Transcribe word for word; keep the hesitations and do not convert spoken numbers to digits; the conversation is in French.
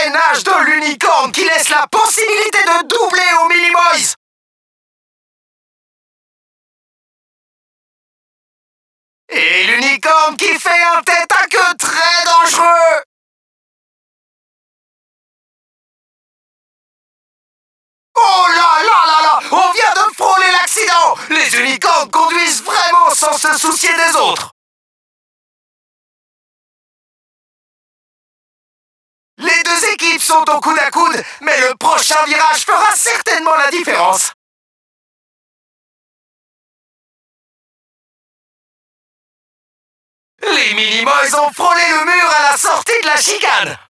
freinage de l'unicorne qui laisse la possibilité de doubler aux Minimoys. Et l'unicorne qui fait un tête à queue très dangereux. Oh là là là là! On vient de frôler l'accident! Les unicornes conduisent vraiment sans se soucier des autres! Les deux équipes sont au coude à coude, mais le prochain virage fera certainement la différence! Les Minimoys ont frôlé le mur à la sortie de la chicane!